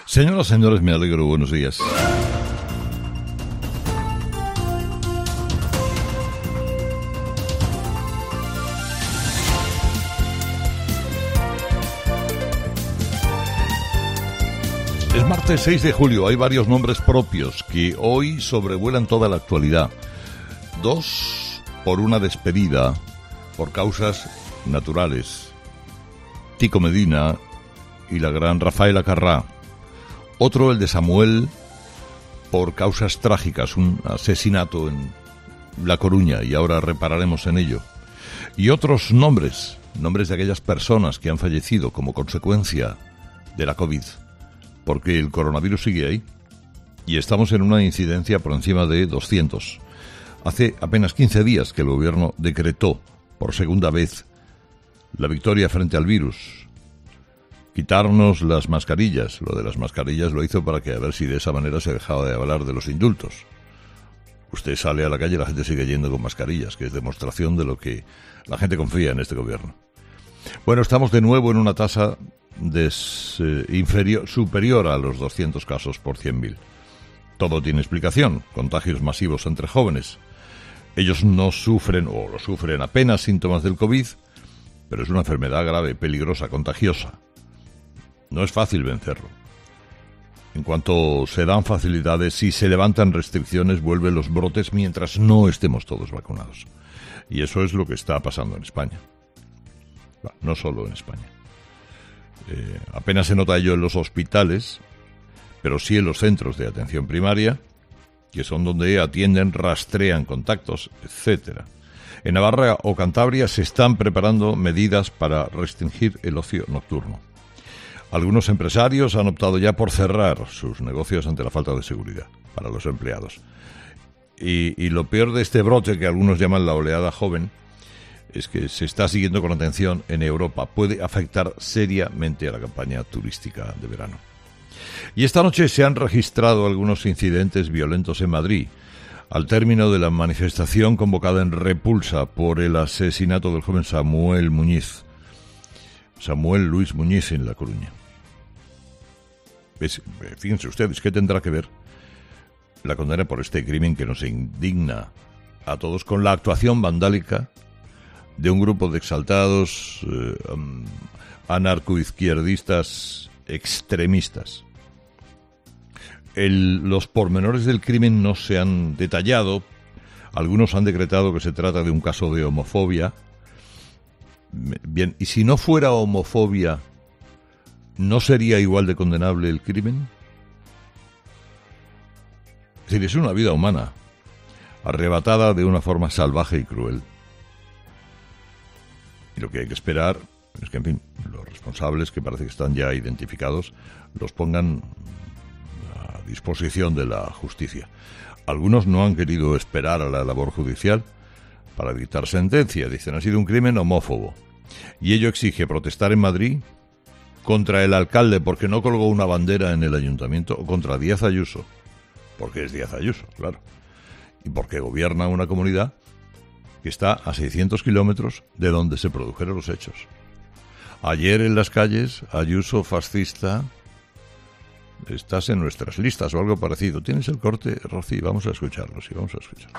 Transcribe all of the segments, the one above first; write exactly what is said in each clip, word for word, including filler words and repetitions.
Señoras, señores, me alegro, buenos días. Es martes seis de julio, hay varios nombres propios que hoy sobrevuelan toda la actualidad. Dos por una despedida por causas naturales. Tico Medina y la gran Rafaela Carrà. Otro, el de Samuel, por causas trágicas, un asesinato en La Coruña, y ahora repararemos en ello. Y otros nombres, nombres de aquellas personas que han fallecido como consecuencia de la COVID, porque el coronavirus sigue ahí, y estamos en una incidencia por encima de doscientos. Hace apenas quince días que el gobierno decretó, por segunda vez, la victoria frente al virus. Quitarnos las mascarillas. Lo de las mascarillas lo hizo para que a ver si de esa manera se dejaba de hablar de los indultos. Usted sale a la calle y la gente sigue yendo con mascarillas, que es demostración de lo que la gente confía en este gobierno. Bueno, estamos de nuevo en una tasa des, eh, inferior, superior a los doscientos casos por cien mil. Todo tiene explicación. Contagios masivos entre jóvenes. Ellos no sufren, o lo sufren apenas, síntomas del COVID, pero es una enfermedad grave, peligrosa, contagiosa. No es fácil vencerlo. En cuanto se dan facilidades, si se levantan restricciones, vuelven los brotes mientras no estemos todos vacunados. Y eso es lo que está pasando en España. No solo en España. Eh, apenas se nota ello en los hospitales, pero sí en los centros de atención primaria, que son donde atienden, rastrean contactos, etcétera. En Navarra o Cantabria se están preparando medidas para restringir el ocio nocturno. Algunos empresarios han optado ya por cerrar sus negocios ante la falta de seguridad para los empleados. Y, y lo peor de este brote, que algunos llaman la oleada joven, es que se está siguiendo con atención en Europa. Puede afectar seriamente a la campaña turística de verano. Y esta noche se han registrado algunos incidentes violentos en Madrid, al término de la manifestación convocada en repulsa por el asesinato del joven Samuel Muñiz. Samuel Luis Muñiz en La Coruña. Es, fíjense ustedes, ¿qué tendrá que ver la condena por este crimen que nos indigna a todos con la actuación vandálica de un grupo de exaltados eh, um, anarcoizquierdistas extremistas? El, los pormenores del crimen no se han detallado. Algunos han decretado que se trata de un caso de homofobia. Bien, ¿y si no fuera homofobia, no sería igual de condenable el crimen? Es decir, es una vida humana, arrebatada de una forma salvaje y cruel. Y lo que hay que esperar es que, en fin, los responsables, que parece que están ya identificados, los pongan a disposición de la justicia. Algunos no han querido esperar a la labor judicial para dictar sentencia. Dicen, ha sido un crimen homófobo. Y ello exige protestar en Madrid contra el alcalde porque no colgó una bandera en el ayuntamiento, o contra Díaz Ayuso, porque es Díaz Ayuso, claro, y porque gobierna una comunidad que está a seiscientos kilómetros de donde se produjeron los hechos. Ayer en las calles, Ayuso fascista, estás en nuestras listas o algo parecido. ¿Tienes el corte, Rocío? Vamos a escucharlo, sí, vamos a escucharlo.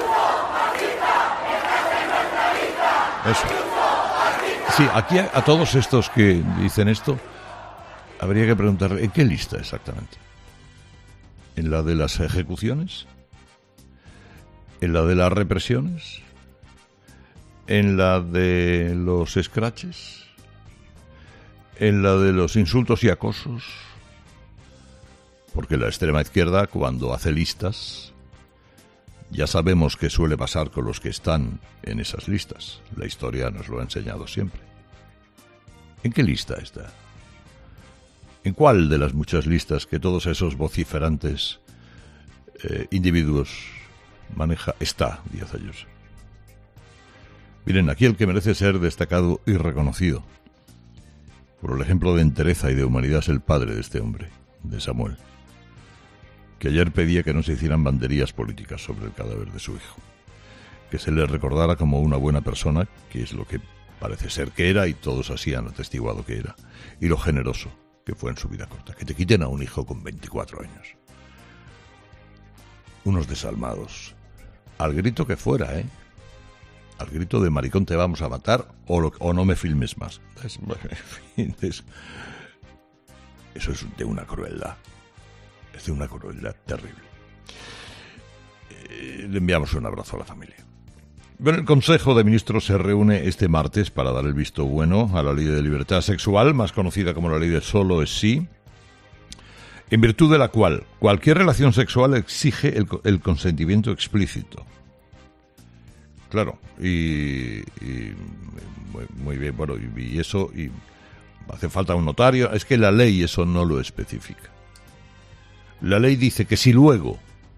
Eso. Sí, aquí a, a todos estos que dicen esto, habría que preguntarle, ¿en qué lista exactamente? ¿En la de las ejecuciones? ¿En la de las represiones? ¿En la de los escraches? ¿En la de los insultos y acosos? Porque la extrema izquierda, cuando hace listas, ya sabemos qué suele pasar con los que están en esas listas. La historia nos lo ha enseñado siempre. ¿En qué lista está? ¿En cuál de las muchas listas que todos esos vociferantes eh, individuos maneja está Díaz Ayuso? Miren, aquí el que merece ser destacado y reconocido por el ejemplo de entereza y de humanidad es el padre de este hombre, de Samuel, que ayer pedía que no se hicieran banderías políticas sobre el cadáver de su hijo, que se le recordara como una buena persona, que es lo que parece ser que era y todos así han atestiguado que era, y lo generoso que fue en su vida corta. Que te quiten a un hijo con veinticuatro años. Unos desalmados. Al grito que fuera, ¿eh? Al grito de maricón te vamos a matar o, lo, o no me filmes más. Es, en fin, es, eso es de una crueldad. Es de una crueldad terrible. Eh, le enviamos un abrazo a la familia. Bueno, el Consejo de Ministros se reúne este martes para dar el visto bueno a la Ley de Libertad Sexual, más conocida como la Ley de Solo es Sí, en virtud de la cual cualquier relación sexual exige el, el consentimiento explícito. Claro, y, y muy, muy bien, bueno, y, y eso, y hace falta un notario, es que la ley eso no lo especifica. La ley dice que si luego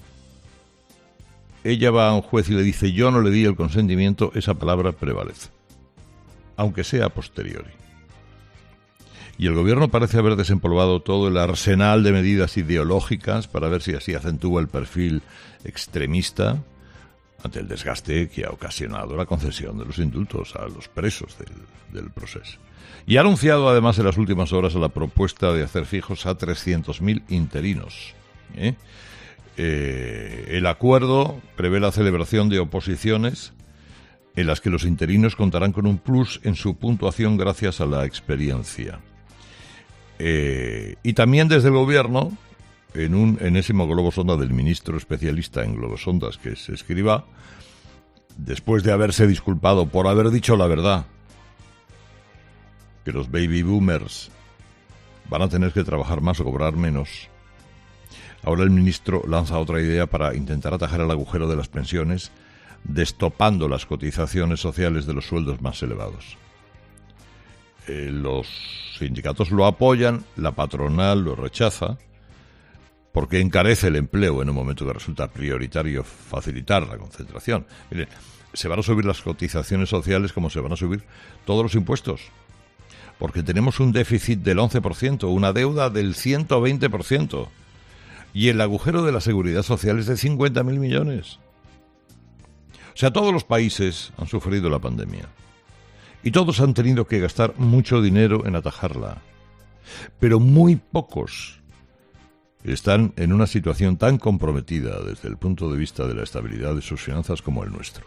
ella va a un juez y le dice yo no le di el consentimiento, esa palabra prevalece, aunque sea a posteriori. Y el gobierno parece haber desempolvado todo el arsenal de medidas ideológicas para ver si así acentúa el perfil extremista ante el desgaste que ha ocasionado la concesión de los indultos a los presos del, del proceso. Y ha anunciado además en las últimas horas la propuesta de hacer fijos a trescientos mil interinos. ¿eh? Eh, el acuerdo prevé la celebración de oposiciones en las que los interinos contarán con un plus en su puntuación gracias a la experiencia. Eh, y también desde el gobierno, en un enésimo globo sonda del ministro especialista en globosondas, que es Escrivá, después de haberse disculpado por haber dicho la verdad, que los baby boomers van a tener que trabajar más o cobrar menos, ahora el ministro lanza otra idea para intentar atajar el agujero de las pensiones, destopando las cotizaciones sociales de los sueldos más elevados. Eh, los sindicatos lo apoyan, la patronal lo rechaza, porque encarece el empleo en un momento que resulta prioritario facilitar la concentración. Miren, se van a subir las cotizaciones sociales como se van a subir todos los impuestos, porque tenemos un déficit del once por ciento, una deuda del ciento veinte por ciento, y el agujero de la seguridad social es de cincuenta mil millones. O sea, todos los países han sufrido la pandemia, y todos han tenido que gastar mucho dinero en atajarla, pero muy pocos están en una situación tan comprometida desde el punto de vista de la estabilidad de sus finanzas como el nuestro.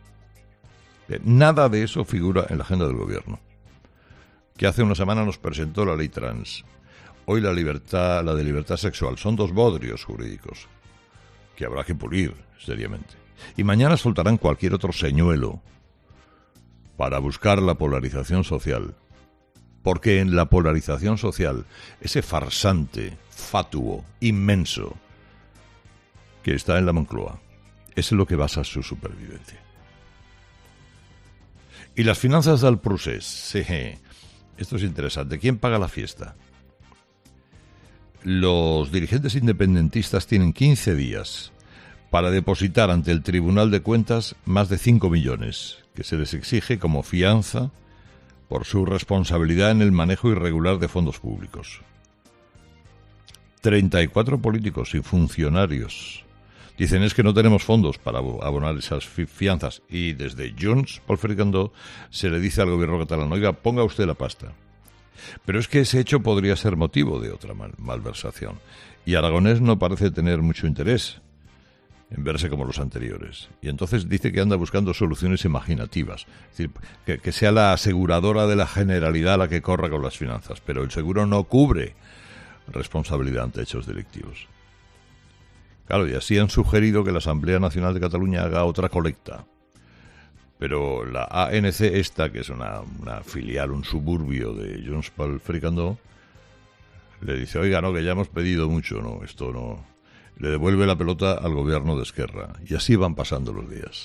Nada de eso figura en la agenda del gobierno, que hace una semana nos presentó la ley trans, hoy la libertad, la de libertad sexual. Son dos bodrios jurídicos que habrá que pulir seriamente. Y mañana soltarán cualquier otro señuelo para buscar la polarización social. Porque en la polarización social, ese farsante, fatuo, inmenso, que está en la Moncloa, es lo que basa su supervivencia. Y las finanzas del procés, sí, esto es interesante. ¿Quién paga la fiesta? Los dirigentes independentistas tienen quince días para depositar ante el Tribunal de Cuentas más de cinco millones, que se les exige como fianza por su responsabilidad en el manejo irregular de fondos públicos. treinta y cuatro políticos y funcionarios dicen es que no tenemos fondos para abonar esas fianzas, y desde Junts pel Fricandó se le dice al gobierno catalán, oiga, ponga usted la pasta. Pero es que ese hecho podría ser motivo de otra mal- malversación, y Aragonés no parece tener mucho interés en verse como los anteriores. Y entonces dice que anda buscando soluciones imaginativas. Es decir, que, que sea la aseguradora de la Generalidad la que corra con las finanzas. Pero el seguro no cubre responsabilidad ante hechos delictivos. Claro, y así han sugerido que la Asamblea Nacional de Cataluña haga otra colecta. Pero la A N C esta, que es una, una filial, un suburbio de Junts pel Fricandó, le dice, oiga, no, que ya hemos pedido mucho, no, esto no... Le devuelve la pelota al gobierno de Esquerra. Y así van pasando los días.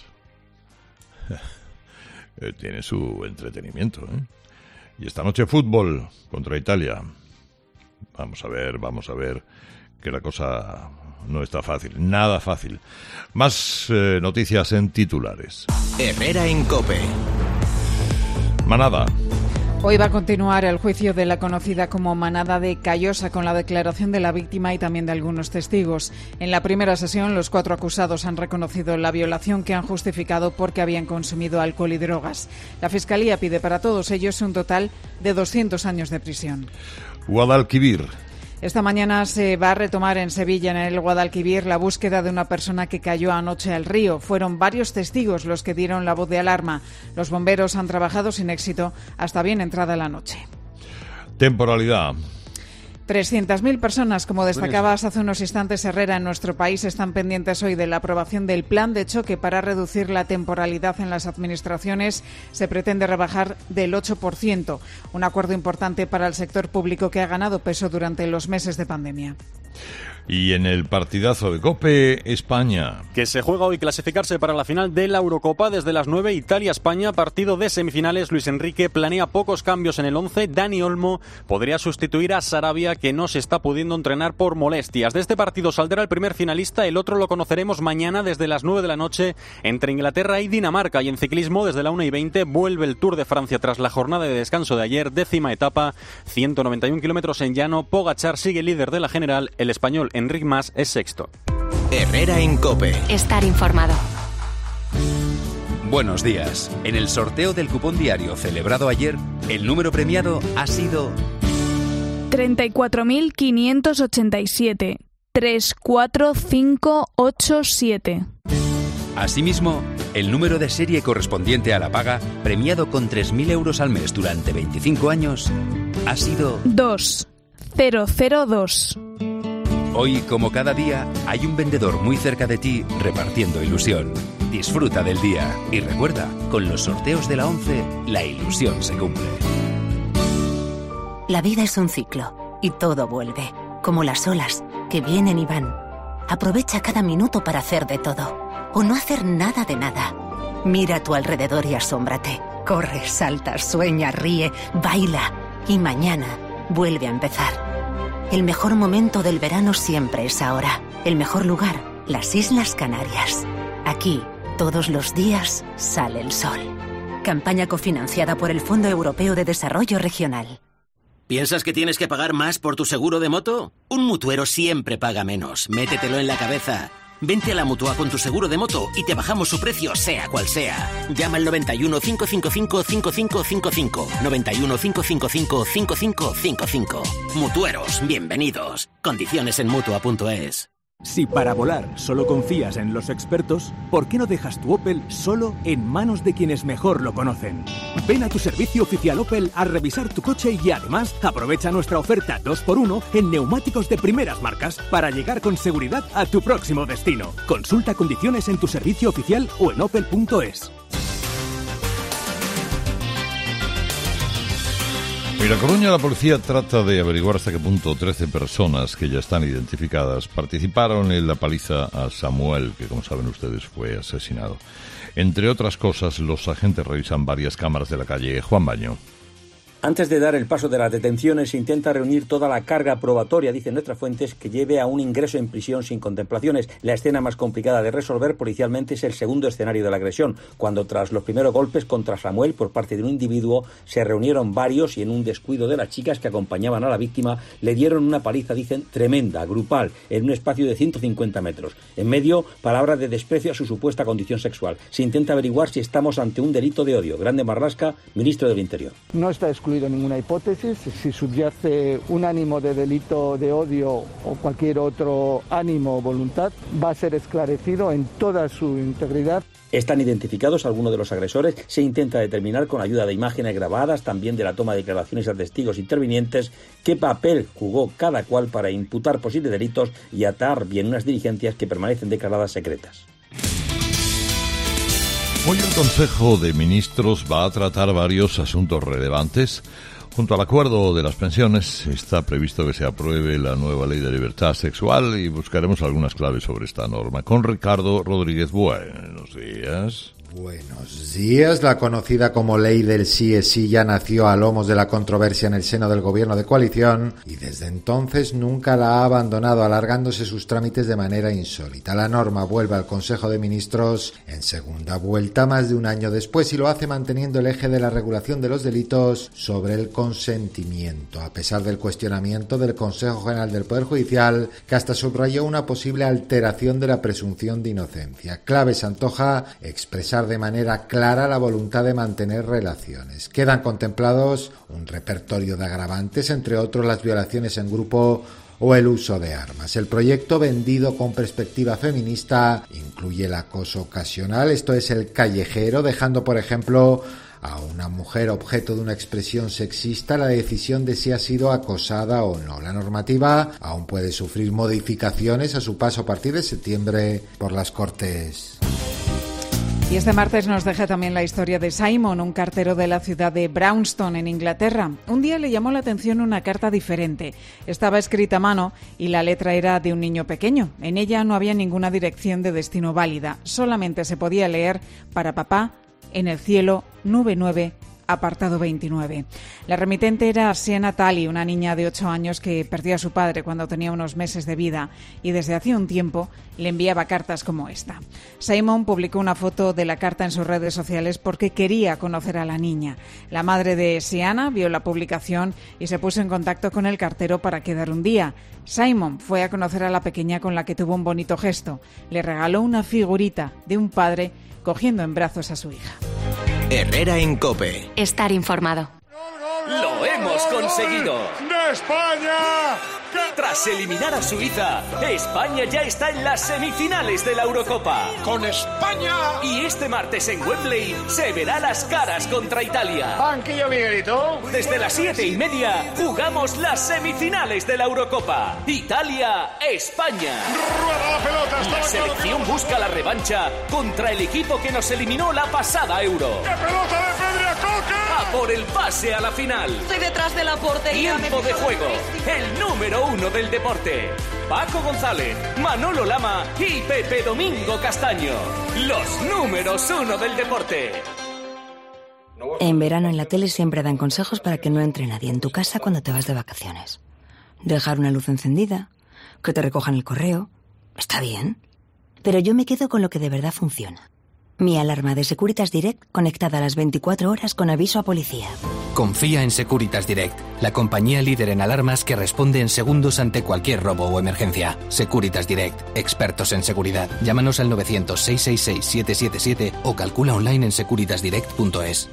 Tiene su entretenimiento, ¿eh? Y esta noche fútbol contra Italia. Vamos a ver, vamos a ver, que la cosa no está fácil, nada fácil. Más eh, noticias en titulares. Herrera en COPE. Manada. Hoy va a continuar el juicio de la conocida como Manada de Callosa, con la declaración de la víctima y también de algunos testigos. En la primera sesión, los cuatro acusados han reconocido la violación, que han justificado porque habían consumido alcohol y drogas. La Fiscalía pide para todos ellos un total de doscientos años de prisión. Guadalquivir. Esta mañana se va a retomar en Sevilla, en el Guadalquivir, la búsqueda de una persona que cayó anoche al río. Fueron varios testigos los que dieron la voz de alarma. Los bomberos han trabajado sin éxito hasta bien entrada la noche. Temporalidad. trescientas mil personas, como destacabas hace unos instantes, Herrera, en nuestro país están pendientes hoy de la aprobación del plan de choque para reducir la temporalidad en las administraciones. Se pretende rebajar del ocho por ciento, un acuerdo importante para el sector público que ha ganado peso durante los meses de pandemia. Y en el partidazo de COPE, España. Que se juega hoy clasificarse para la final de la Eurocopa desde las nueve, Italia-España, partido de semifinales. Luis Enrique planea pocos cambios en el once. Dani Olmo podría sustituir a Sarabia, que no se está pudiendo entrenar por molestias. De este partido saldrá el primer finalista, el otro lo conoceremos mañana desde las nueve de la noche entre Inglaterra y Dinamarca. Y en ciclismo, desde la una y veinte, vuelve el Tour de Francia tras la jornada de descanso de ayer, décima etapa, ciento noventa y un kilómetros en llano. Pogačar sigue líder de la general, el español Enric Mas es sexto. Herrera en COPE. Estar informado. Buenos días. En el sorteo del cupón diario celebrado ayer, el número premiado ha sido treinta y cuatro mil quinientos ochenta y siete. tres cuatro cinco ocho siete. Asimismo, el número de serie correspondiente a la paga, premiado con tres mil euros al mes durante veinticinco años, ha sido dos cero cero dos. Hoy, como cada día, hay un vendedor muy cerca de ti repartiendo ilusión. Disfruta del día y recuerda, con los sorteos de la once, la ilusión se cumple. La vida es un ciclo y todo vuelve, como las olas que vienen y van. Aprovecha cada minuto para hacer de todo o no hacer nada de nada. Mira a tu alrededor y asómbrate. Corre, salta, sueña, ríe, baila y mañana vuelve a empezar. El mejor momento del verano siempre es ahora. El mejor lugar, las Islas Canarias. Aquí, todos los días, sale el sol. Campaña cofinanciada por el Fondo Europeo de Desarrollo Regional. ¿Piensas que tienes que pagar más por tu seguro de moto? Un mutuero siempre paga menos. Métetelo en la cabeza. Vente a la Mutua con tu seguro de moto y te bajamos su precio, sea cual sea. Llama al noventa y uno, cinco cinco cinco, cinco cinco cinco cinco. noventa y uno, cinco cinco cinco, cinco cinco cinco cinco. Mutueros, bienvenidos. Condiciones en Mutua punto es. Si para volar solo confías en los expertos, ¿por qué no dejas tu Opel solo en manos de quienes mejor lo conocen? Ven a tu servicio oficial Opel a revisar tu coche y además aprovecha nuestra oferta dos por uno en neumáticos de primeras marcas para llegar con seguridad a tu próximo destino. Consulta condiciones en tu servicio oficial o en opel punto es. En La Coruña, la policía trata de averiguar hasta qué punto trece personas que ya están identificadas participaron en la paliza a Samuel, que como saben ustedes fue asesinado. Entre otras cosas, los agentes revisan varias cámaras de la calle. Juan Baño. Antes de dar el paso de las detenciones, se intenta reunir toda la carga probatoria, dicen nuestras fuentes, que lleve a un ingreso en prisión sin contemplaciones. La escena más complicada de resolver policialmente es el segundo escenario de la agresión, cuando tras los primeros golpes contra Samuel por parte de un individuo se reunieron varios y en un descuido de las chicas que acompañaban a la víctima le dieron una paliza, dicen, tremenda, grupal, en un espacio de ciento cincuenta metros. En medio, palabras de desprecio a su supuesta condición sexual. Se intenta averiguar si estamos ante un delito de odio. Grande Marlasca, ministro del Interior. No está excluido ninguna hipótesis. Si subyace un ánimo de delito de odio o cualquier otro ánimo o voluntad, va a ser esclarecido en toda su integridad. Están identificados algunos de los agresores. Se intenta determinar con ayuda de imágenes grabadas, también de la toma de declaraciones a testigos intervinientes, qué papel jugó cada cual para imputar posibles delitos y atar bien unas diligencias que permanecen declaradas secretas. Hoy el Consejo de Ministros va a tratar varios asuntos relevantes. Junto al acuerdo de las pensiones está previsto que se apruebe la nueva ley de libertad sexual y buscaremos algunas claves sobre esta norma. Con Ricardo Rodríguez. Buenos días. Buenos días. La conocida como ley del sí es sí ya nació a lomos de la controversia en el seno del gobierno de coalición y desde entonces nunca la ha abandonado, alargándose sus trámites de manera insólita. La norma vuelve al Consejo de Ministros en segunda vuelta más de un año después y lo hace manteniendo el eje de la regulación de los delitos sobre el consentimiento, a pesar del cuestionamiento del Consejo General del Poder Judicial, que hasta subrayó una posible alteración de la presunción de inocencia. Clave se antoja expresar de manera clara la voluntad de mantener relaciones. Quedan contemplados un repertorio de agravantes, entre otros las violaciones en grupo o el uso de armas. El proyecto, vendido con perspectiva feminista, incluye el acoso ocasional, esto es el callejero, dejando por ejemplo a una mujer objeto de una expresión sexista la decisión de si ha sido acosada o no. La normativa aún puede sufrir modificaciones a su paso a partir de septiembre por las Cortes. Y este martes nos deja también la historia de Simon, un cartero de la ciudad de Brownston, en Inglaterra. Un día le llamó la atención una carta diferente. Estaba escrita a mano y la letra era de un niño pequeño. En ella no había ninguna dirección de destino válida. Solamente se podía leer: para papá, en el cielo, nube nueve, apartado veintinueve. La remitente era Sienna Talley, una niña de ocho años que perdió a su padre cuando tenía unos meses de vida y desde hacía un tiempo le enviaba cartas como esta. Simon publicó una foto de la carta en sus redes sociales porque quería conocer a la niña. La madre de Sienna vio la publicación y se puso en contacto con el cartero para quedar un día. Simon fue a conocer a la pequeña, con la que tuvo un bonito gesto. Le regaló una figurita de un padre cogiendo en brazos a su hija. Herrera en COPE. Estar informado. ¡Lo hemos conseguido! ¡De España! Tras eliminar a Suiza, España ya está en las semifinales de la Eurocopa. ¡Con España! Y este martes en Wembley se verá las caras contra Italia. ¡Banquillo Miguelito! Desde las siete y media jugamos las semifinales de la Eurocopa. Italia-España. ¡Rueda la pelota! La selección busca la revancha contra el equipo que nos eliminó la pasada Euro. ¡Qué pelota de Pedri a Coque! A por el pase a la final. Estoy detrás de la portería. Tiempo de juego. El número uno del deporte. Paco González, Manolo Lama y Pepe Domingo Castaño. Los números uno del deporte. En verano en la tele siempre dan consejos para que no entre nadie en tu casa cuando te vas de vacaciones. Dejar una luz encendida, que te recojan el correo. Está bien. Pero yo me quedo con lo que de verdad funciona. Mi alarma de Securitas Direct conectada a las veinticuatro horas con aviso a policía. Confía en Securitas Direct, la compañía líder en alarmas que responde en segundos ante cualquier robo o emergencia. Securitas Direct, expertos en seguridad. Llámanos al novecientos, seiscientos sesenta y seis, setecientos setenta y siete o calcula online en securitas direct punto es.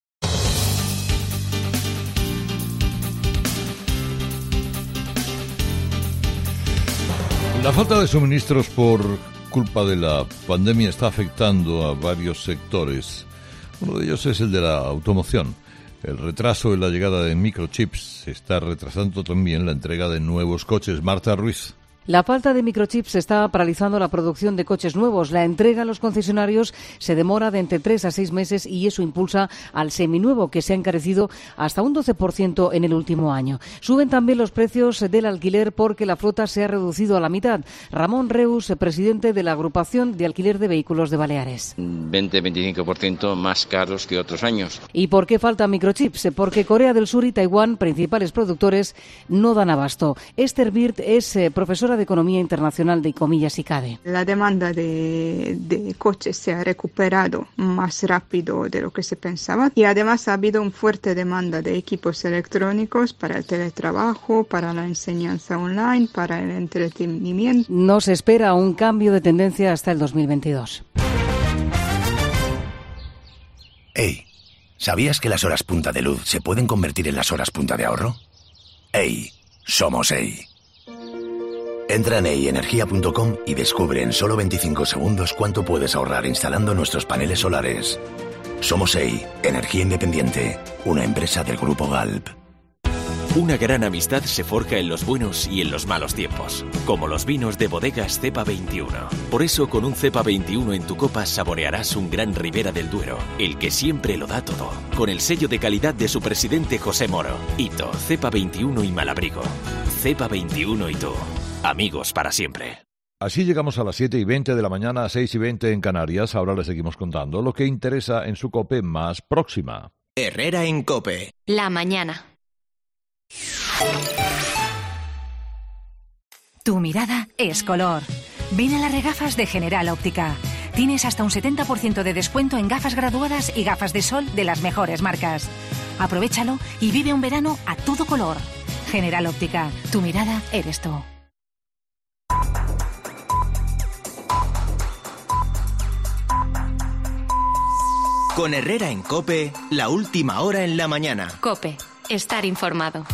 La falta de suministros por culpa de la pandemia está afectando a varios sectores. Uno de ellos es el de la automoción. El retraso en la llegada de microchips está retrasando también la entrega de nuevos coches. Marta Ruiz. La falta de microchips está paralizando la producción de coches nuevos. La entrega a los concesionarios se demora de entre tres a seis meses y eso impulsa al seminuevo, que se ha encarecido hasta un doce por ciento en el último año. Suben también los precios del alquiler porque la flota se ha reducido a la mitad. Ramón Reus, presidente de la agrupación de alquiler de vehículos de Baleares. veinte a veinticinco por ciento más caros que otros años. ¿Y por qué faltan microchips? Porque Corea del Sur y Taiwán, principales productores, no dan abasto. Esther Bird es eh, profesora de Economía Internacional de Comillas y CADE. La demanda de, de coches se ha recuperado más rápido de lo que se pensaba y además ha habido una fuerte demanda de equipos electrónicos para el teletrabajo, para la enseñanza online, para el entretenimiento. No se espera un cambio de tendencia hasta el dos mil veintidós. Hey, ¿sabías que las horas punta de luz se pueden convertir en las horas punta de ahorro? Hey, somos Hey. Entra en hey energía punto com y descubre en solo veinticinco segundos cuánto puedes ahorrar instalando nuestros paneles solares. Somos Hey, energía independiente, una empresa del Grupo Galp. Una gran amistad se forja en los buenos y en los malos tiempos, como los vinos de bodegas Cepa veintiuno. Por eso, con un Cepa veintiuno en tu copa saborearás un gran Ribera del Duero, el que siempre lo da todo, con el sello de calidad de su presidente José Moro. Hito, Cepa veintiuno y Malabrigo. Cepa veintiuno y tú, amigos para siempre. Así llegamos a las siete y veinte de la mañana, a seis y veinte en Canarias. Ahora les seguimos contando lo que interesa en su COPE más próxima. Herrera en COPE. La mañana. Tu mirada es color. Ven a las regafas de General Óptica. Tienes hasta un setenta por ciento de descuento en gafas graduadas y gafas de sol de las mejores marcas. Aprovechalo y vive un verano a todo color. General Óptica, tu mirada eres tú. Con Herrera en COPE, la última hora en la mañana. COPE, estar informado.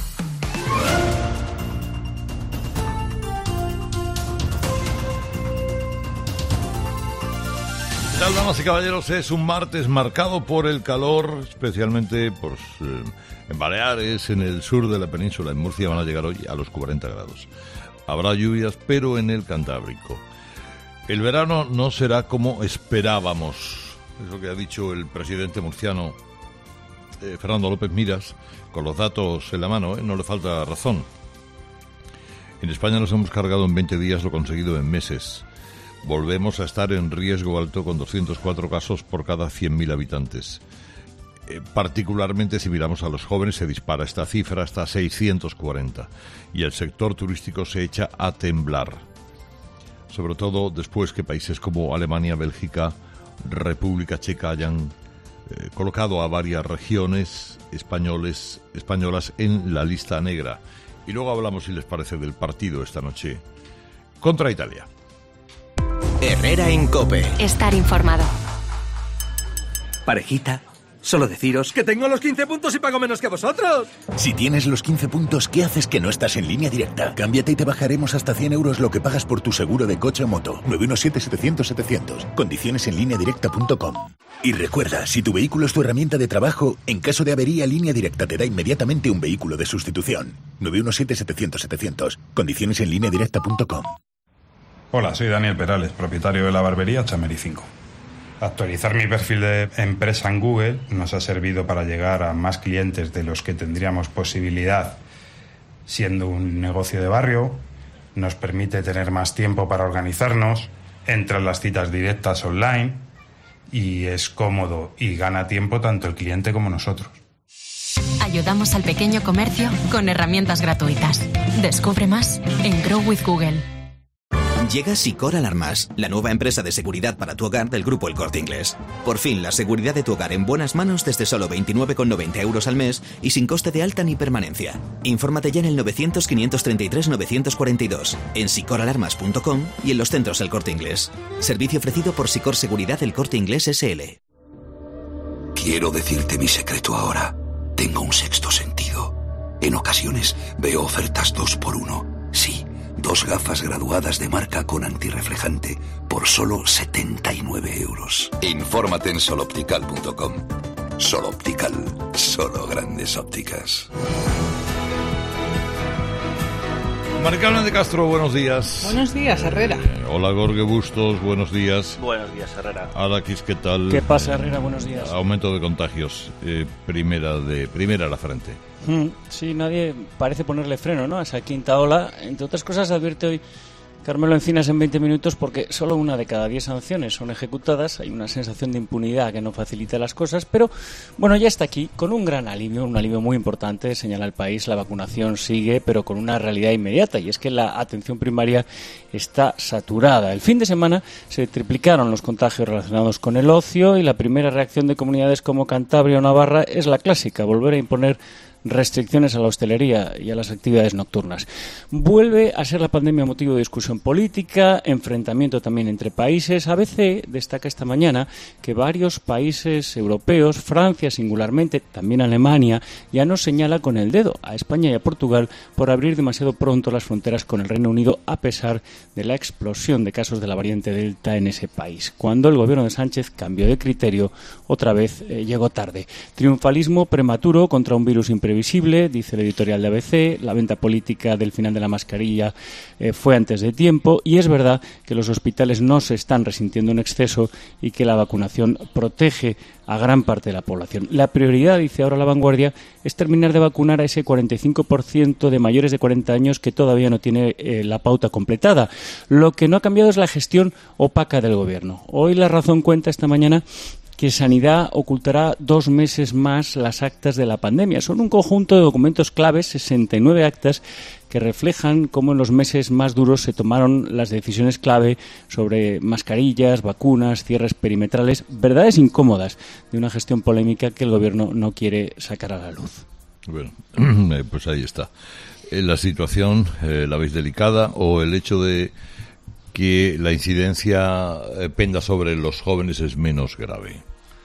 ¿Qué tal, damas y caballeros? Es un martes marcado por el calor, especialmente pues, eh, en Baleares, en el sur de la península. En Murcia van a llegar hoy a los cuarenta grados. Habrá lluvias, pero en el Cantábrico. El verano no será como esperábamos. Es lo que ha dicho el presidente murciano eh, Fernando López Miras, con los datos en la mano, ¿eh? No le falta razón. En España nos hemos cargado en veinte días lo conseguido en meses. Volvemos a estar en riesgo alto con doscientos cuatro casos por cada cien mil habitantes. Eh, particularmente si miramos a los jóvenes se dispara esta cifra hasta seiscientos cuarenta y el sector turístico se echa a temblar. Sobre todo después que países como Alemania, Bélgica, República Checa hayan eh, colocado a varias regiones españoles, españolas en la lista negra. Y luego hablamos, si les parece, del partido esta noche contra Italia. Herrera en COPE. Estar informado. Parejita, solo deciros que tengo los quince puntos y pago menos que vosotros. Si tienes los quince puntos, ¿qué haces que no estás en Línea Directa? Cámbiate y te bajaremos hasta cien euros lo que pagas por tu seguro de coche o moto. nueve uno siete, setecientos, setecientos. Condiciones en línea directa punto com. Y recuerda, si tu vehículo es tu herramienta de trabajo, en caso de avería, Línea Directa te da inmediatamente un vehículo de sustitución. nueve uno siete, setecientos, setecientos. Condiciones en línea directa punto com. Hola, soy Daniel Perales, propietario de la barbería Chameri cinco. Actualizar mi perfil de empresa en Google nos ha servido para llegar a más clientes de los que tendríamos posibilidad siendo un negocio de barrio, nos permite tener más tiempo para organizarnos, entran las citas directas online y es cómodo y gana tiempo tanto el cliente como nosotros. Ayudamos al pequeño comercio con herramientas gratuitas. Descubre más en Grow with Google. Llega Sicor Alarmas, la nueva empresa de seguridad para tu hogar del grupo El Corte Inglés. Por fin, la seguridad de tu hogar en buenas manos desde solo veintinueve con noventa euros al mes y sin coste de alta ni permanencia. Infórmate ya en el novecientos, quinientos treinta y tres, novecientos cuarenta y dos, en sicor alarmas punto com y en los centros El Corte Inglés. Servicio ofrecido por Sicor Seguridad El Corte Inglés S L. Quiero decirte mi secreto ahora. Tengo un sexto sentido. En ocasiones veo ofertas dos por uno. Sí. Dos gafas graduadas de marca con antirreflejante por solo setenta y nueve euros. Infórmate en soloptical punto com. Soloptical, solo grandes ópticas. Maricarmen de Castro, buenos días. Buenos días, Herrera. Eh, hola, Gorge Bustos, buenos días. Buenos días, Herrera. Alakis, ¿qué tal? ¿Qué pasa, Herrera? Buenos días. Aumento de contagios, eh, primera de primera a la frente. Mm, sí, nadie parece ponerle freno, ¿no?, a esa quinta ola. Entre otras cosas, advierte hoy Carmelo Encinas en veinte minutos porque solo una de cada diez sanciones son ejecutadas. Hay una sensación de impunidad que no facilita las cosas, pero bueno, ya está aquí con un gran alivio, un alivio muy importante, señala el País. La vacunación sigue, pero con una realidad inmediata, y es que la atención primaria está saturada. El fin de semana se triplicaron los contagios relacionados con el ocio y la primera reacción de comunidades como Cantabria o Navarra es la clásica: volver a imponer restricciones a la hostelería y a las actividades nocturnas. Vuelve a ser la pandemia motivo de discusión política, enfrentamiento también entre países. A B C destaca esta mañana que varios países europeos, Francia singularmente, también Alemania, ya nos señala con el dedo a España y a Portugal por abrir demasiado pronto las fronteras con el Reino Unido, a pesar de la explosión de casos de la variante Delta en ese país. Cuando el gobierno de Sánchez cambió de criterio, otra vez eh, llegó tarde. Triunfalismo prematuro contra un virus imprevisible previsible, dice el editorial de A B C, la venta política del final de la mascarilla eh, fue antes de tiempo y es verdad que los hospitales no se están resintiendo en exceso y que la vacunación protege a gran parte de la población. La prioridad, dice ahora La Vanguardia, es terminar de vacunar a ese cuarenta y cinco por ciento de mayores de cuarenta años que todavía no tiene eh, la pauta completada. Lo que no ha cambiado es la gestión opaca del Gobierno. Hoy La Razón cuenta esta mañana que Sanidad ocultará dos meses más las actas de la pandemia. Son un conjunto de documentos claves, sesenta y nueve actas, que reflejan cómo en los meses más duros se tomaron las decisiones clave sobre mascarillas, vacunas, cierres perimetrales, verdades incómodas de una gestión polémica que el Gobierno no quiere sacar a la luz. Bueno, pues ahí está. La situación, eh, ¿la veis delicada o el hecho de que la incidencia eh, penda sobre los jóvenes es menos grave?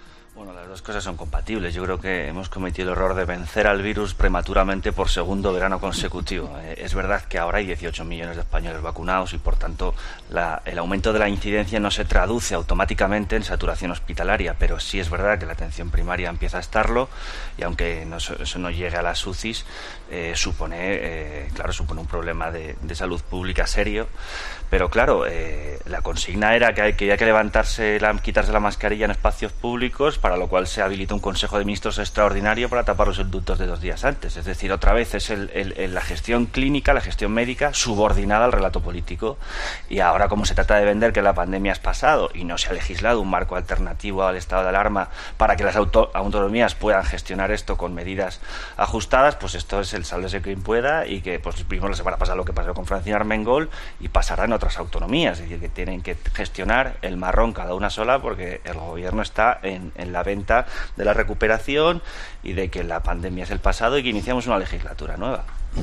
Las cosas son compatibles. Yo creo que hemos cometido el error de vencer al virus prematuramente por segundo verano consecutivo. Eh, es verdad que ahora hay dieciocho millones de españoles vacunados y, por tanto, la, el aumento de la incidencia no se traduce automáticamente en saturación hospitalaria, pero sí es verdad que la atención primaria empieza a estarlo y aunque no, eso no llegue a las U C Is, eh, supone, eh, claro, supone un problema de, de salud pública serio. Pero claro, eh, la consigna era que, hay, que había que levantarse, la, quitarse la mascarilla en espacios públicos, para lo cual se habilita un Consejo de Ministros extraordinario para tapar los ductos de dos días antes. Es decir, otra vez es el, el, el, la gestión clínica, la gestión médica subordinada al relato político. Y ahora, como se trata de vender que la pandemia es pasado y no se ha legislado un marco alternativo al estado de alarma para que las auto, autonomías puedan gestionar esto con medidas ajustadas, pues esto es el sálvese quien pueda y que pues vimos la semana pasada lo que pasó con Francina Armengol y pasará en otras autonomías, es decir, que tienen que gestionar el marrón cada una sola porque el Gobierno está en, en la venta de la recuperación y de que la pandemia es el pasado y que iniciamos una legislatura nueva.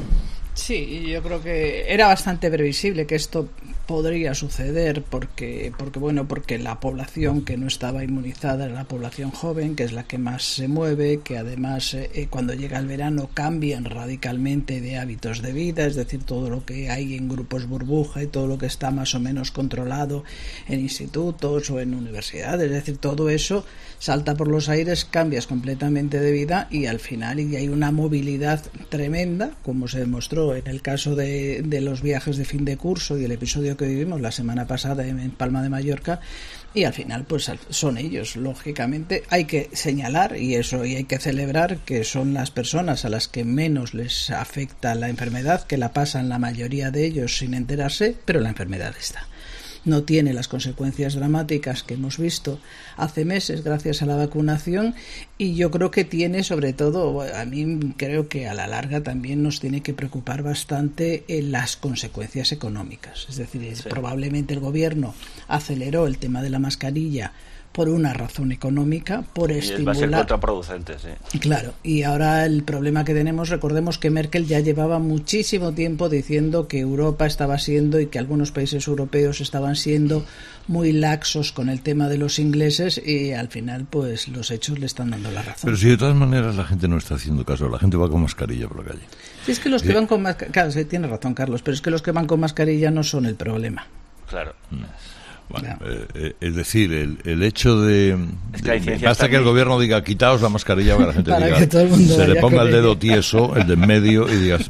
Sí, yo creo que era bastante previsible que esto podría suceder porque, porque bueno, porque la población que no estaba inmunizada era la población joven, que es la que más se mueve, que además eh, cuando llega el verano cambian radicalmente de hábitos de vida, es decir, todo lo que hay en grupos burbuja y todo lo que está más o menos controlado en institutos o en universidades, es decir, todo eso salta por los aires, cambias completamente de vida y al final y hay una movilidad tremenda, como se demostró en el caso de, de los viajes de fin de curso y el episodio que vivimos la semana pasada en Palma de Mallorca, y al final pues son ellos, lógicamente hay que señalar y eso y hay que celebrar que son las personas a las que menos les afecta la enfermedad, que la pasan la mayoría de ellos sin enterarse, pero la enfermedad está. No tiene las consecuencias dramáticas que hemos visto hace meses gracias a la vacunación y yo creo que tiene sobre todo, a mí creo que a la larga también nos tiene que preocupar bastante en las consecuencias económicas. Es decir, sí. Probablemente el Gobierno aceleró el tema de la mascarilla por una razón económica, por y estimular... va a ser contraproducente, sí. Claro, y ahora el problema que tenemos, recordemos que Merkel ya llevaba muchísimo tiempo diciendo que Europa estaba siendo y que algunos países europeos estaban siendo muy laxos con el tema de los ingleses y al final pues los hechos le están dando la razón. Pero si de todas maneras la gente no está haciendo caso, la gente va con mascarilla por la calle. Sí, es que los que ¿Sí? van con mascarilla... Claro, sí, tiene razón Carlos, pero es que los que van con mascarilla no son el problema. Claro. Mm. Bueno, eh, es decir, el, el hecho de, es que de basta que el Gobierno diga quitaos la mascarilla para que la gente para diga, que todo el mundo se le ponga el dedo tieso, el de en medio y digas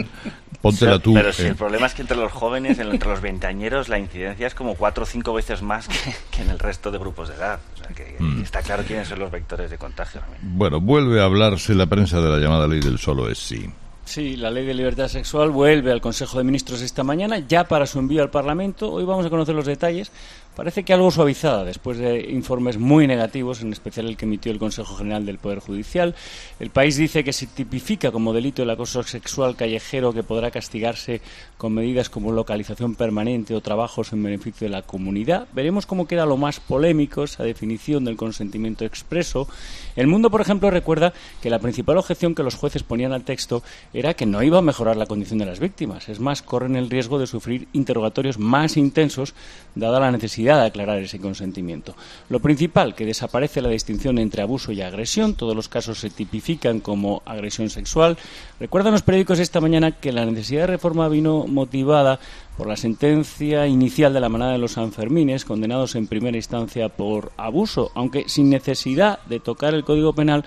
póntela tú. Pero si eh. el problema es que entre los jóvenes, entre los veinteañeros, la incidencia es como cuatro o cinco veces más que, que en el resto de grupos de edad. O sea que mm. está claro quiénes son los vectores de contagio. Bueno, vuelve a hablarse la prensa de la llamada ley del solo es sí. Sí, la ley de libertad sexual vuelve al Consejo de Ministros esta mañana, ya para su envío al Parlamento. Hoy vamos a conocer los detalles. Parece que algo suavizada después de informes muy negativos, en especial el que emitió el Consejo General del Poder Judicial. El país dice que se tipifica como delito el acoso sexual callejero, que podrá castigarse con medidas como localización permanente o trabajos en beneficio de la comunidad. Veremos cómo queda lo más polémico, esa definición del consentimiento expreso. El Mundo, por ejemplo, recuerda que la principal objeción que los jueces ponían al texto era que no iba a mejorar la condición de las víctimas. Es más, corren el riesgo de sufrir interrogatorios más intensos, dada la necesidad de aclarar ese consentimiento. Lo principal, que desaparece la distinción entre abuso y agresión. Todos los casos se tipifican como agresión sexual. Recuerdan los periódicos esta mañana que la necesidad de reforma vino motivada por la sentencia inicial de la manada de los Sanfermines, condenados en primera instancia por abuso, aunque sin necesidad de tocar el Código Penal.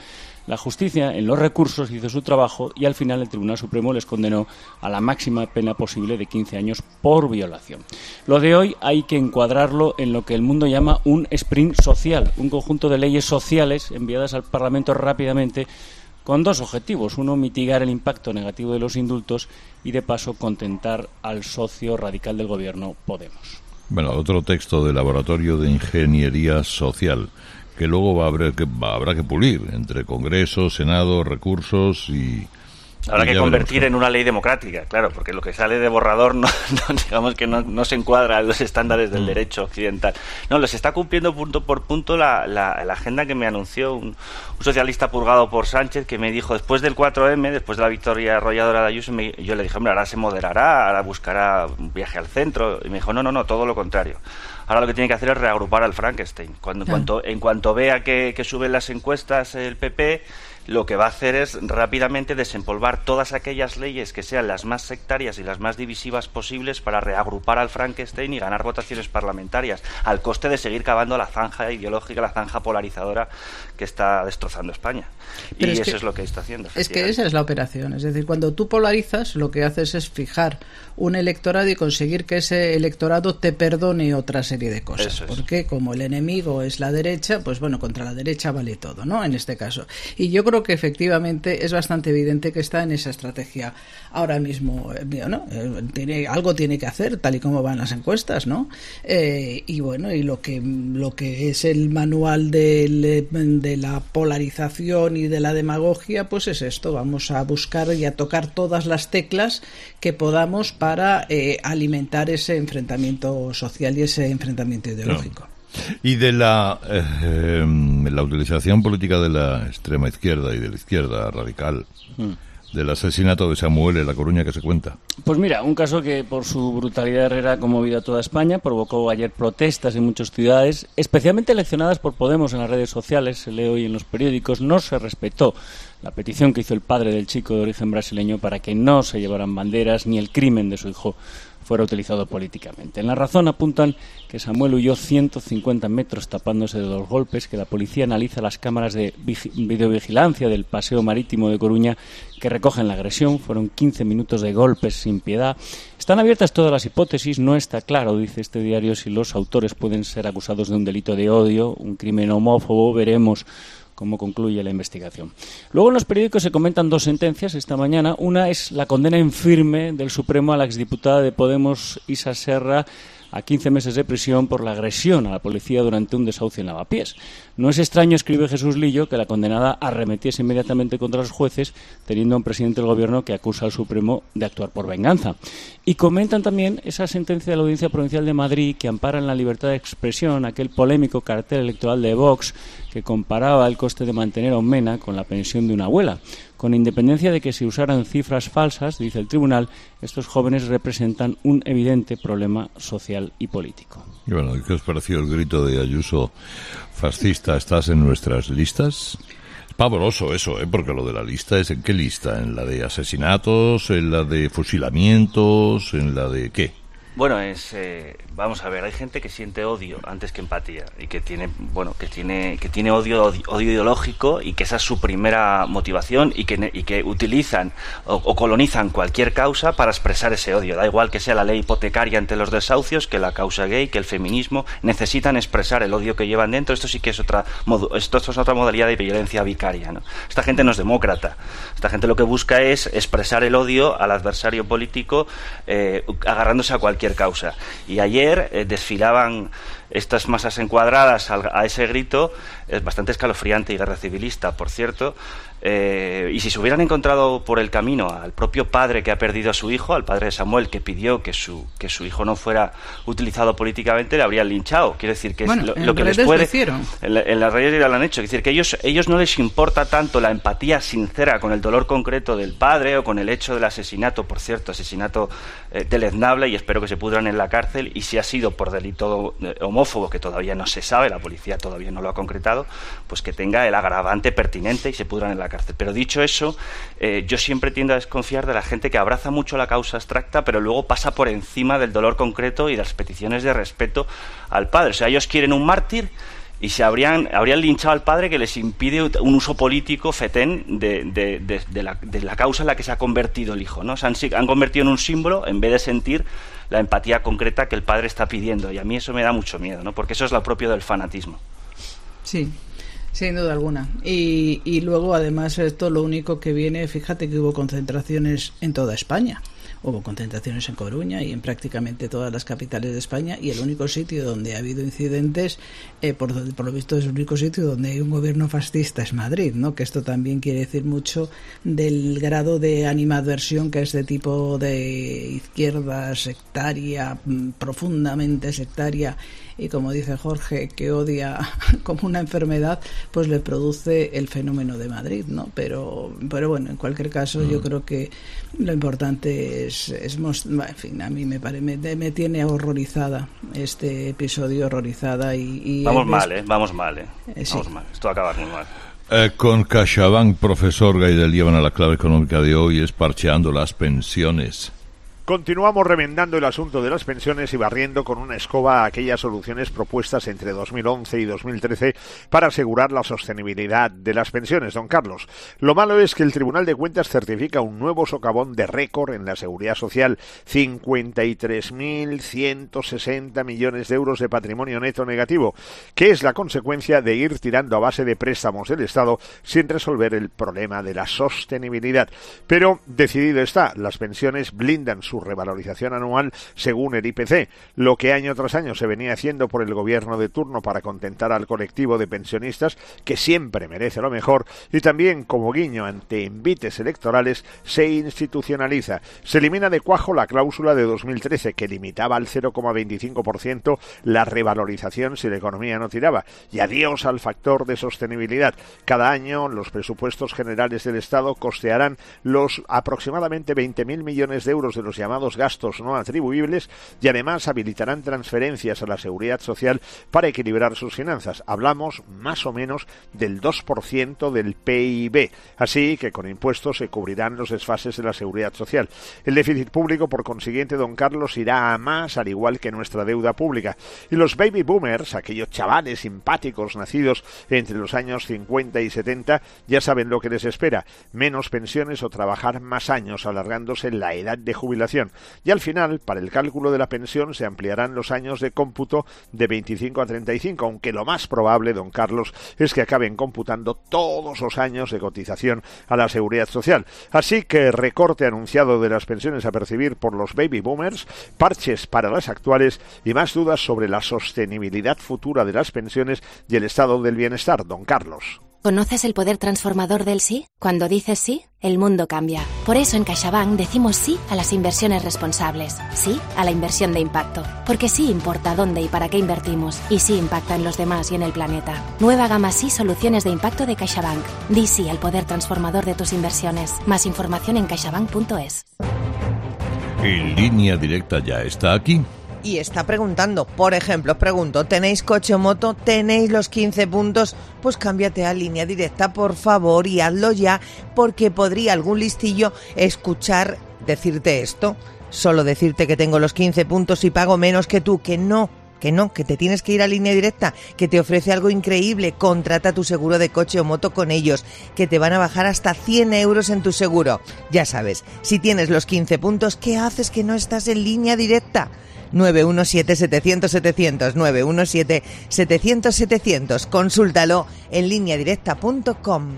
La justicia, en los recursos, hizo su trabajo y al final el Tribunal Supremo les condenó a la máxima pena posible de quince años por violación. Lo de hoy hay que encuadrarlo en lo que el mundo llama un sprint social, un conjunto de leyes sociales enviadas al Parlamento rápidamente con dos objetivos. Uno, mitigar el impacto negativo de los indultos y, de paso, contentar al socio radical del Gobierno, Podemos. Bueno, otro texto del Laboratorio de Ingeniería Social, que luego va a haber que, va, habrá que pulir entre Congreso, Senado, recursos y... Habrá y que ya convertir veremos. en una ley democrática, claro, porque lo que sale de borrador no, no digamos que no, no se encuadra en los estándares del derecho occidental. No, los está cumpliendo punto por punto la, la, la agenda que me anunció un, un socialista purgado por Sánchez, que me dijo, después del cuatro eme, después de la victoria arrolladora de Ayuso, me, yo le dije, hombre, ahora se moderará, ahora buscará un viaje al centro, y me dijo, no, no, no, todo lo contrario. Ahora lo que tiene que hacer es reagrupar al Frankenstein. Cuando, en, cuanto, en cuanto vea que, que suben las encuestas el P P, lo que va a hacer es rápidamente desempolvar todas aquellas leyes que sean las más sectarias y las más divisivas posibles para reagrupar al Frankenstein y ganar votaciones parlamentarias, al coste de seguir cavando la zanja ideológica, la zanja polarizadora que está destrozando España. Pero y es eso que, es lo que está haciendo. Es que esa es la operación. Es decir, cuando tú polarizas, lo que haces es fijar un electorado y conseguir que ese electorado te perdone otra serie de cosas. Eso es. Porque como el enemigo es la derecha, pues bueno, contra la derecha vale todo, ¿no? En este caso. Y yo creo que efectivamente es bastante evidente que está en esa estrategia ahora mismo, ¿no? Tiene, algo tiene que hacer, tal y como van las encuestas, ¿no? Eh, y bueno, y lo que lo que es el manual de, de la polarización y de la demagogia, pues es esto, vamos a buscar y a tocar todas las teclas que podamos para eh, alimentar ese enfrentamiento social y ese enfrentamiento ideológico. Claro. Y de la, eh, la utilización política de la extrema izquierda y de la izquierda radical, mm. del asesinato de Samuel en La Coruña, que se cuenta. Pues mira, un caso que por su brutalidad Herrera ha conmovido a toda España, provocó ayer protestas en muchas ciudades, especialmente eleccionadas por Podemos en las redes sociales, se lee hoy en los periódicos. No se respetó la petición que hizo el padre del chico de origen brasileño para que no se llevaran banderas ni el crimen de su hijo fuera utilizado políticamente. En La Razón apuntan que Samuel huyó ciento cincuenta metros tapándose de dos golpes, que la policía analiza las cámaras de videovigilancia del paseo marítimo de Coruña que recogen la agresión. Fueron quince minutos de golpes sin piedad. Están abiertas todas las hipótesis. No está claro, dice este diario, si los autores pueden ser acusados de un delito de odio, un crimen homófobo. Veremos cómo concluye la investigación. Luego en los periódicos se comentan dos sentencias esta mañana. Una es la condena en firme del Supremo a la exdiputada de Podemos, Isa Serra, a quince meses de prisión por la agresión a la policía durante un desahucio en Lavapiés. No es extraño, escribe Jesús Lillo, que la condenada arremetiese inmediatamente contra los jueces, teniendo a un presidente del Gobierno que acusa al Supremo de actuar por venganza. Y comentan también esa sentencia de la Audiencia Provincial de Madrid que ampara en la libertad de expresión aquel polémico cartel electoral de Vox que comparaba el coste de mantener a un mena con la pensión de una abuela. Con independencia de que se usaran cifras falsas, dice el tribunal, estos jóvenes representan un evidente problema social y político. Y bueno, ¿qué os pareció el grito de Ayuso fascista? ¿Estás en nuestras listas? Es pavoroso eso, ¿eh? Porque lo de la lista es ¿en qué lista? ¿En la de asesinatos? ¿En la de fusilamientos? ¿En la de qué? Bueno, es eh, vamos a ver, hay gente que siente odio antes que empatía y que tiene, bueno, que tiene que tiene odio odio, odio ideológico y que esa es su primera motivación y que y que utilizan o, o colonizan cualquier causa para expresar ese odio. Da igual que sea la ley hipotecaria ante los desahucios, que la causa gay, que el feminismo, necesitan expresar el odio que llevan dentro. Esto sí que es otra modo, esto, esto es otra modalidad de violencia vicaria, ¿no? Esta gente no es demócrata. Esta gente lo que busca es expresar el odio al adversario político eh, agarrándose a cualquier causa. Y ayer eh, desfilaban estas masas encuadradas a, a ese grito, es bastante escalofriante y guerra civilista, por cierto. Eh, y si se hubieran encontrado por el camino al propio padre que ha perdido a su hijo, al padre de Samuel, que pidió que su que su hijo no fuera utilizado políticamente, le habrían linchado. Quiero decir que bueno, es lo, lo que les puede en, en las redes ya lo han hecho. Es decir, que ellos ellos no les importa tanto la empatía sincera con el dolor concreto del padre o con el hecho del asesinato, por cierto, asesinato eh, deleznable, y espero que se pudran en la cárcel. Y si ha sido por delito eh, homófobo, que todavía no se sabe, la policía todavía no lo ha concretado, pues que tenga el agravante pertinente y se pudran en la cárcel. Pero dicho eso, eh, yo siempre tiendo a desconfiar de la gente que abraza mucho la causa abstracta, pero luego pasa por encima del dolor concreto y de las peticiones de respeto al padre. O sea, ellos quieren un mártir y se habrían habrían linchado al padre que les impide un uso político fetén de, de, de, de, la, de la causa en la que se ha convertido el hijo, ¿no? Se han, han convertido en un símbolo en vez de sentir la empatía concreta que el padre está pidiendo, y a mí eso me da mucho miedo, ¿no? Porque eso es lo propio del fanatismo. Sí, sin duda alguna. Y, y luego, además, esto lo único que viene, fíjate que hubo concentraciones en toda España. Hubo concentraciones en Coruña y en prácticamente todas las capitales de España, y el único sitio donde ha habido incidentes, eh, por, por lo visto es el único sitio donde hay un gobierno fascista, es Madrid, ¿no? Que esto también quiere decir mucho del grado de animadversión que este tipo de izquierda sectaria, profundamente sectaria, y como dice Jorge, que odia como una enfermedad, pues le produce el fenómeno de Madrid, ¿no? Pero, pero bueno, en cualquier caso, mm. yo creo que lo importante es, es en fin, a mí me, pare, me, me tiene horrorizada este episodio, horrorizada y... y vamos es, mal, ¿eh? Vamos mal, ¿eh? eh sí. Vamos mal, esto va a acabar muy mal. Eh, con CaixaBank, profesor Gaidel, llevan a la clave económica de hoy, es parcheando las pensiones. Continuamos remendando el asunto de las pensiones y barriendo con una escoba aquellas soluciones propuestas entre dos mil once y dos mil trece para asegurar la sostenibilidad de las pensiones, don Carlos. Lo malo es que el Tribunal de Cuentas certifica un nuevo socavón de récord en la Seguridad Social, cincuenta y tres mil ciento sesenta millones de euros de patrimonio neto negativo, que es la consecuencia de ir tirando a base de préstamos del Estado sin resolver el problema de la sostenibilidad. Pero decidido está, las pensiones blindan su revalorización anual según el I P C, lo que año tras año se venía haciendo por el gobierno de turno para contentar al colectivo de pensionistas, que siempre merece lo mejor, y también como guiño ante envites electorales se institucionaliza. Se elimina de cuajo la cláusula de dos mil trece que limitaba al cero coma veinticinco por ciento la revalorización si la economía no tiraba, y adiós al factor de sostenibilidad. Cada año los presupuestos generales del Estado costearán los aproximadamente veinte mil millones de euros de los llamados gastos no atribuibles, y además habilitarán transferencias a la Seguridad Social para equilibrar sus finanzas. Hablamos más o menos del dos por ciento del P I B, así que con impuestos se cubrirán los desfases de la Seguridad Social. El déficit público, por consiguiente, don Carlos, irá a más, al igual que nuestra deuda pública. Y los baby boomers, aquellos chavales simpáticos nacidos entre los años cincuenta y setenta, ya saben lo que les espera: menos pensiones o trabajar más años, alargándose la edad de jubilación. Y al final, para el cálculo de la pensión, se ampliarán los años de cómputo de veinticinco a treinta y cinco, aunque lo más probable, don Carlos, es que acaben computando todos los años de cotización a la Seguridad Social. Así que recorte anunciado de las pensiones a percibir por los baby boomers, parches para las actuales y más dudas sobre la sostenibilidad futura de las pensiones y el estado del bienestar, don Carlos. ¿Conoces el poder transformador del sí? Cuando dices sí, el mundo cambia. Por eso en CaixaBank decimos sí a las inversiones responsables, sí a la inversión de impacto. Porque sí importa dónde y para qué invertimos, y sí impacta en los demás y en el planeta. Nueva gama sí soluciones de impacto de CaixaBank. Di sí al poder transformador de tus inversiones. Más información en caixabank punto es. En Línea Directa ya está aquí. Y está preguntando, por ejemplo, os pregunto, ¿tenéis coche o moto? ¿Tenéis los quince puntos? Pues cámbiate a Línea Directa, por favor, y hazlo ya, porque podría algún listillo escuchar decirte esto. Solo decirte que tengo los quince puntos y pago menos que tú, que no. Que no, que te tienes que ir a Línea Directa, que te ofrece algo increíble. Contrata tu seguro de coche o moto con ellos, que te van a bajar hasta cien euros en tu seguro. Ya sabes, si tienes los quince puntos, ¿qué haces que no estás en Línea Directa? nueve uno siete, setecientos, setecientos, nueve uno siete, setecientos, setecientos. Consúltalo en línea directa punto com.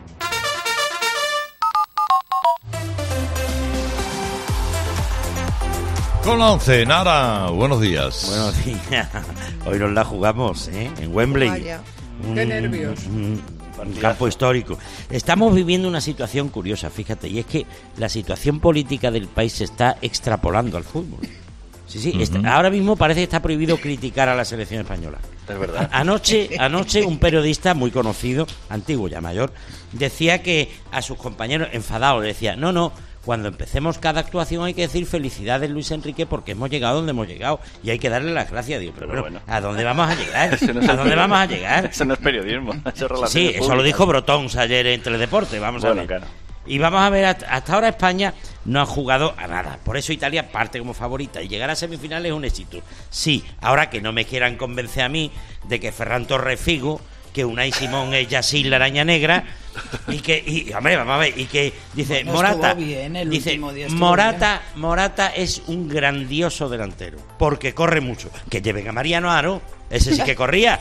Con la once, Nara, buenos días. Buenos días. Hoy nos la jugamos, ¿eh? En Wembley. Vaya, un, qué nervios. Un, un campo histórico. Estamos viviendo una situación curiosa, fíjate, y es que la situación política del país se está extrapolando al fútbol. Sí, sí, uh-huh. está, ahora mismo parece que está prohibido criticar a la selección española. Es verdad. Anoche, anoche un periodista muy conocido, antiguo ya mayor, decía que a sus compañeros, enfadados, le decía, no, no, cuando empecemos cada actuación hay que decir felicidades Luis Enrique porque hemos llegado donde hemos llegado y hay que darle las gracias. Digo, pero, pero bueno, ¿a dónde vamos a llegar? No ¿A dónde vamos a llegar? Eso no es periodismo. Eso es sí, eso lo dijo Brotons ayer en Teledeporte, vamos bueno, a ver. Claro. Y vamos a ver, hasta ahora España no ha jugado a nada. Por eso Italia parte como favorita y llegar a semifinales es un éxito. Sí, ahora que no me quieran convencer a mí de que Ferran Torres es Figo, que Unai Simón es Yacine la araña negra y que y, hombre, vamos a ver, y que dice Bueno, Morata estuvo bien, el dice último día estuvo Morata Morata es un grandioso delantero porque corre mucho. Que lleven a Mariano Aro, ese sí que corría.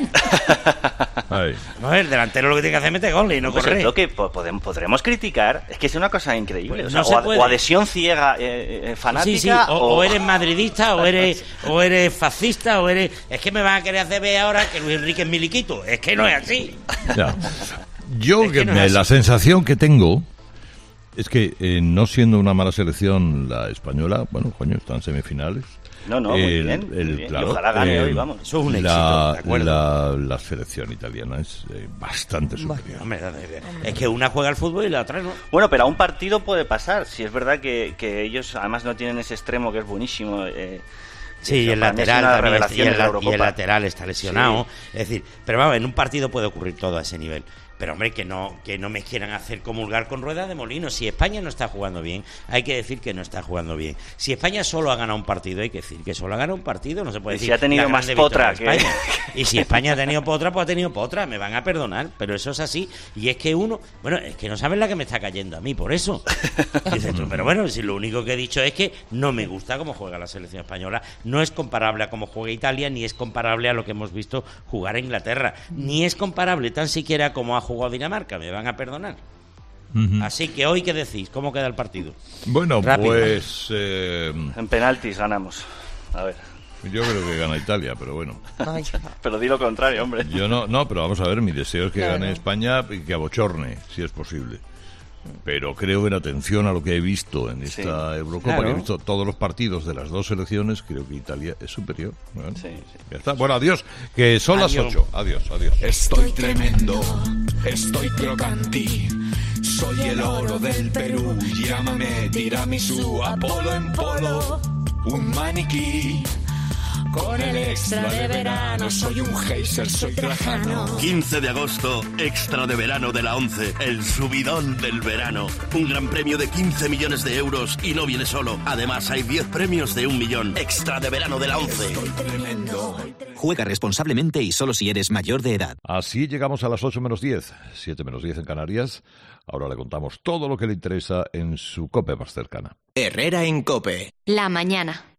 Ay. No, el delantero lo que tiene que hacer es meter goles y no Pues correr. lo que po- podemos, podremos criticar es que es una cosa increíble. Pues o, sea, no se o, ad- puede. o adhesión ciega eh, eh, fanática. Sí, sí, o, o eres madridista o eres o eres fascista o eres... Es que me van a querer hacer ver ahora que Luis Enrique es miliquito. Es que no es así. Ya. Yo, Es que que no me- es la así. sensación que tengo es que, eh, no siendo una mala selección la española, bueno, coño, está en semifinales. No, no, muy El- bien, muy el- bien. Y claro, ojalá gane eh, hoy, vamos. Eso es un éxito, la, ¿de acuerdo? la, la selección italiana es eh, bastante superior. Hombre, es que una juega al fútbol y la otra no. Bueno, pero a un partido puede pasar. Si es verdad que, que ellos además no tienen ese extremo que es buenísimo. Eh, Sí, y que el para mí es lateral una también está- revelación y, el, de la la- y el Eurocopa. lateral está lesionado. Sí. Es decir, pero vamos, en un partido puede ocurrir todo a ese nivel. Pero hombre, que no que no me quieran hacer comulgar con ruedas de molino. Si España no está jugando bien, hay que decir que no está jugando bien. Si España solo ha ganado un partido, hay que decir que solo ha ganado un partido. No se puede Y si decir ha tenido la más grande victoria potra de que- España. Y si España ha tenido potra, pues ha tenido potra. Me van a perdonar, pero eso es así. Y es que uno, bueno, es que no saben la que me está cayendo a mí, por eso. Dices tú, pero bueno, si lo único que he dicho es que no me gusta cómo juega la selección española. No es comparable a cómo juega Italia, ni es comparable a lo que hemos visto jugar a Inglaterra, ni es comparable tan siquiera a cómo ha jugado Dinamarca. Me van a perdonar. Ujú. Así que hoy, ¿qué decís? ¿Cómo queda el partido? Bueno, Rápido. pues eh, En penaltis ganamos. A ver. yo creo que gana Italia, pero bueno. Pero di lo contrario, hombre. Yo no, no, pero vamos a ver, mi deseo es que Claro. gane España y que abochorne, si es posible. Pero creo, en atención a lo que he visto en esta Sí. Eurocopa, Claro. que he visto todos los partidos de las dos selecciones, creo que Italia es superior. Bueno, Sí, sí. ya está. Bueno, adiós, que son las Adiós. ocho. Adiós, adiós. Estoy tremendo, estoy crocanti. Soy el oro del Perú. Llámame tiramisú, Apolo en polo. Un maniquí. Con el extra de verano. Soy un geyser, soy trajano. quince de agosto, extra de verano de la once, el subidón del verano. Un gran premio de quince millones de euros y no viene solo. Además, hay diez premios de un millón. Extra de verano de la once. Juega responsablemente y solo si eres mayor de edad. Así llegamos a las ocho menos diez, siete menos diez en Canarias. Ahora le contamos todo lo que le interesa en su COPE más cercana. Herrera en COPE. La mañana.